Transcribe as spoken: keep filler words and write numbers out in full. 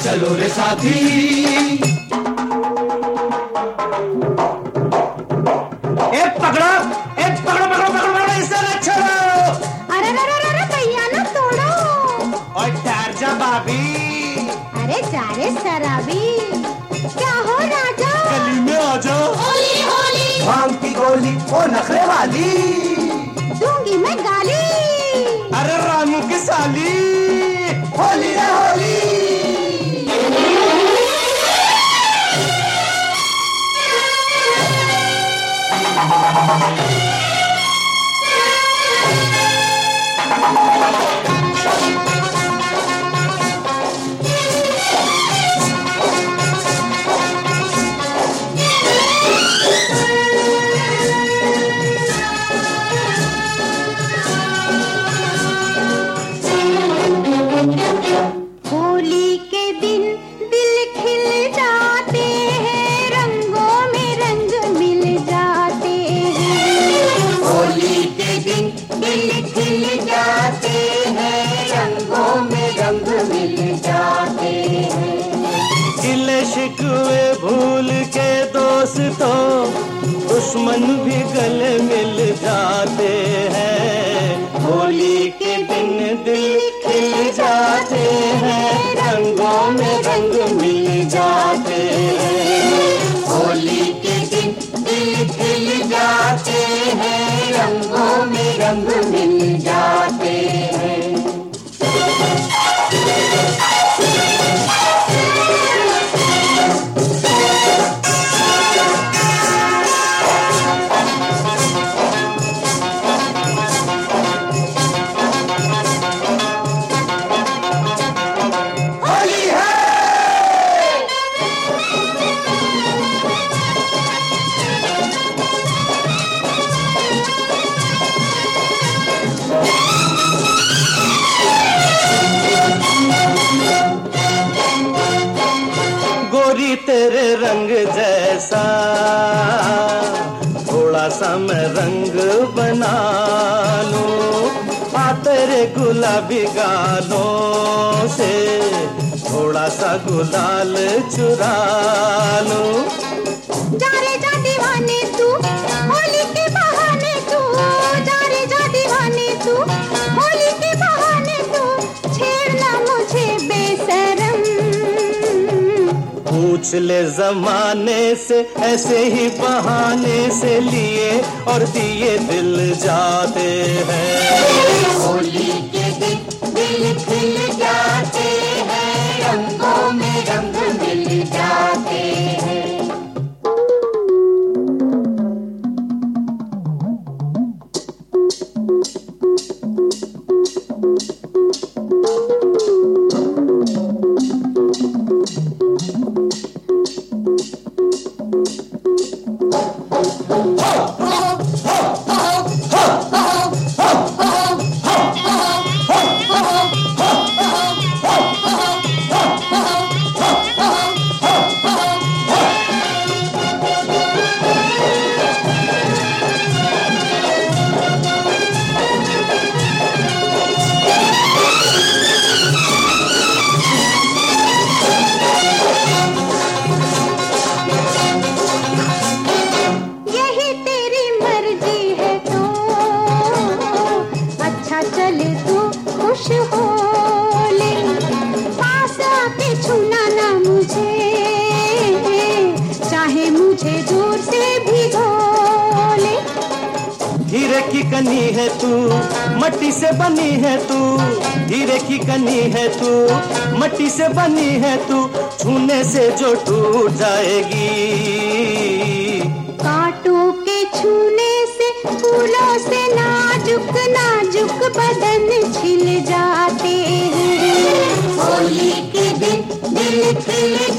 चलो रे साथी। ए पकड़ो, ए पकड़ो पकड़ो पकड़ो पकड़ो, इसे न छोड़ो। अरे अरे अरे भैया ना तोड़ो। और ठहर जा भाभी। अरे जा रे शराबी। क्या हो राजा? गली में आ जा। होली होली। भांग की गोली ओ नखरे वाली, दूंगी मैं गाली। अरे रामू की साली, होली रे होली। होली के दिन दिल खिल जाते हैं, रंगों में रंग मिल जाते हैं। होली के दिन दिल खिल जाते हैं, रंगों में रंग मिल जाते हैं। गिले शिकवे भूल के दोस्तों, दुश्मन भी गले मिल जाते हैं। होली के दिन दिल खिल जाते हैं, रंगों में रंग मिल जाते हैं। होली के दिन दिल खिल जाते हैं, रंगों में रंग मिल जाते हैं। गोरी तेरे रंग जैसा थोड़ा सा मैं रंग बना लूं, आ तेरे गुलाबी गालों से थोड़ा सा गुलाल चुरा लूं। जा रे जा दीवाने तू, होली के बहाने तू। जा रे जा दीवाने तू, होली के बहाने तू। छेड़ना मुझे बेशरम। पूछ ले जमाने से, ऐसे ही बहाने से लिए और दिए दिल जाते हैं। होली के दिन दिल खिल जाते हैं, रंगों में रंग मिल जाते हैं। चले तू खुश हो ले, पास आके छूना ना मुझे, चाहे मुझे दूर से भिगो ले। हीरे की कनी है तू, मट्टी से बनी है तू, हीरे की कनी है तू, मट्टी से बनी है तू, छूने से जो टूट जाएगी। कांटों के छूने से, फूलों से नाजुक नाजुक बदन छिल जाते हैं। होली के दिन दिल खिल